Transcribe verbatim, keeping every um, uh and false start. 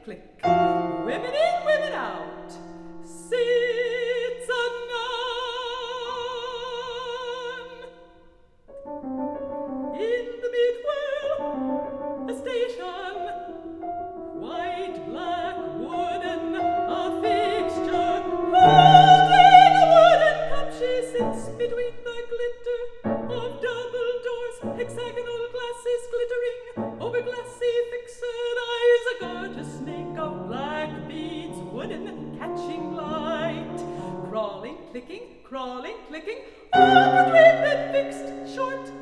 click. Women in, women out. Sits a nun. In the midwell, a station. White, black, wooden, a fixture. Holding a wooden cup, she sits between the glitter of double doors, hexagonal glasses glittering over glassy fixed eyes, a gorgeous snake of black beads, wooden, catching light, crawling, clicking, crawling, clicking, up a twin bed fixed, short,